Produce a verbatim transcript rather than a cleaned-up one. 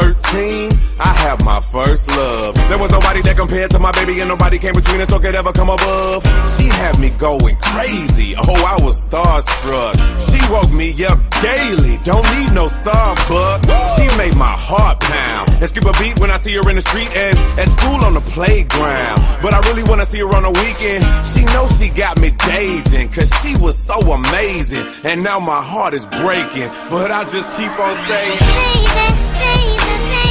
thirteen, I have my first love. There was nobody that compared to my baby, and nobody came between us or could ever come above. She had me going crazy, oh, I was starstruck. She woke me up daily, don't need no Starbucks. She made my heart pound and skip a beat when I see her in the street and at school on the playground. But I really wanna see her on the weekend. She knows she got me dazing, cause she was so amazing. And now my heart is breaking, but I just keep on saying, baby, baby, baby.